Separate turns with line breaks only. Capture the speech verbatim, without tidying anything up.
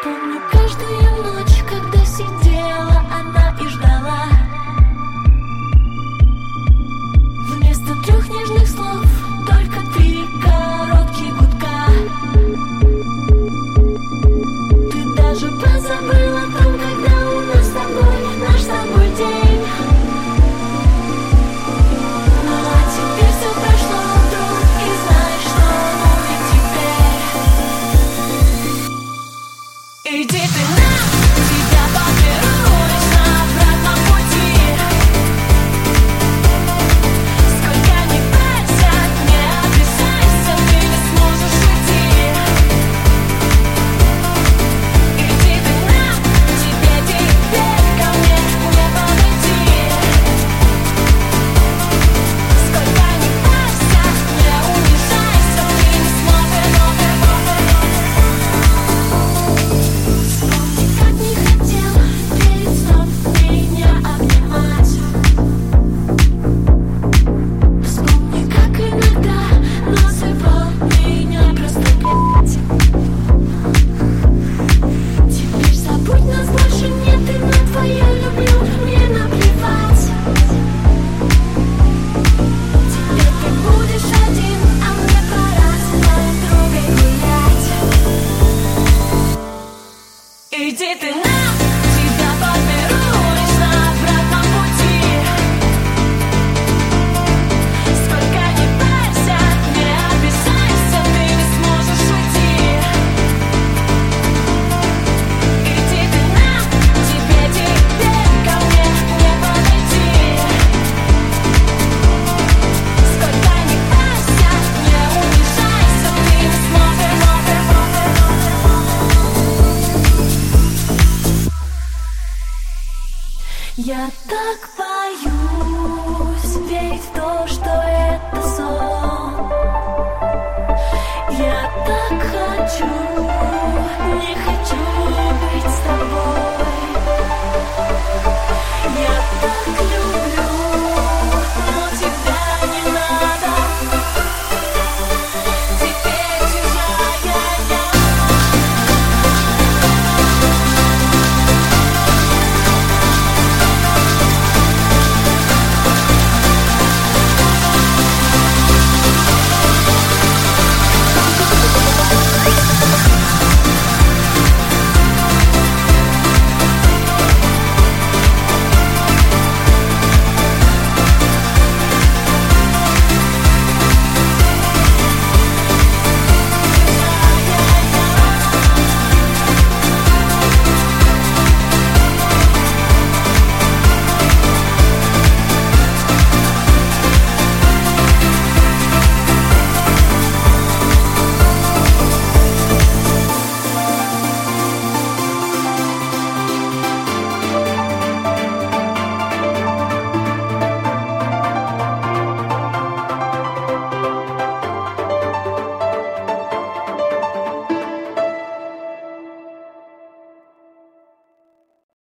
Помню каждую ночь, когда сидела она и ждала. Вместо трех нежных слов только три коротких гудка. Ты даже позабыла о том, когда у нас с тобой наш с тобой день. Ну а теперь все прошло вдруг, и знаешь, что будет теперь. Иди ты на, тебя подберу лишь на обратном пути. Сколько ни парься, не обижайся, ты не сможешь уйти. Иди ты на, тебе теперь ко мне не подойти. Сколько ни парься, не унижайся, ты не сможешь. Вспомни, как не хотел перед сном меня обнимать. Вспомни, как иногда называл меня просто блядь. Теперь забудь, нас больше нет, и на твое люблю мне наплевать. Теперь ты будешь один, а мне пора с подругой гулять. Иди ты на, тебя подберу лишь на обратном пути. Сколько ни парься, не обижайся, ты не сможешь уйти. Иди ты на, тебе теперь ко мне не подойти. Сколько ни парься, не унижайся, ты не сможешь. Я так